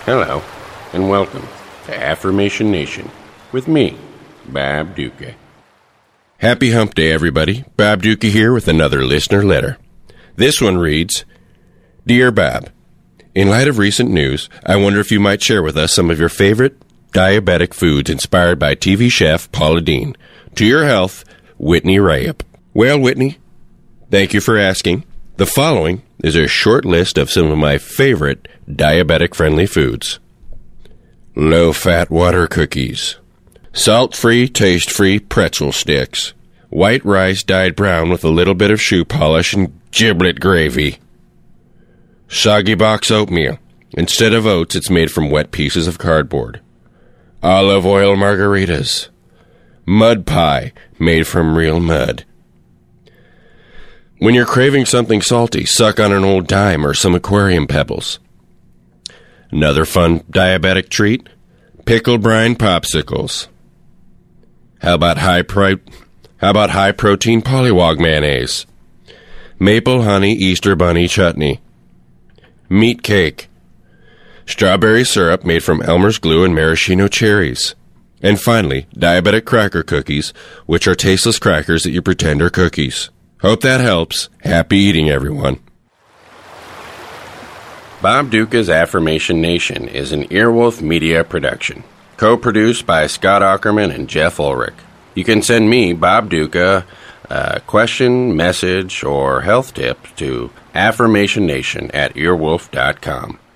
Hello, and welcome to Affirmation Nation with me, Bob Duca. Happy Hump Day, everybody. Bob Duca here with another listener letter. This one reads, Dear Bob, in light of recent news, I wonder if you might share with us some of your favorite diabetic foods inspired by TV chef Paula Deen. To your health, Whitney Rayup. Well, Whitney, thank you for asking. The following is a short list of some of my favorite diabetic-friendly foods. Low-fat water cookies. Salt-free, taste-free pretzel sticks. White rice dyed brown with a little bit of shoe polish and giblet gravy. Soggy box oatmeal. Instead of oats, it's made from wet pieces of cardboard. Olive oil margaritas. Mud pie, made from real mud. When you're craving something salty, suck on an old dime or some aquarium pebbles. Another fun diabetic treat, pickled brine popsicles. How about high protein Pollywog mayonnaise? Maple honey Easter bunny chutney. Meat cake. Strawberry syrup made from Elmer's glue and maraschino cherries. And finally, diabetic cracker cookies, which are tasteless crackers that you pretend are cookies. Hope that helps. Happy eating, everyone. Bob Duca's Affirmation Nation is an Earwolf Media production, co-produced by Scott Aukerman and Jeff Ulrich. You can send me, Bob Duca, a question, message, or health tip to affirmationnation@earwolf.com.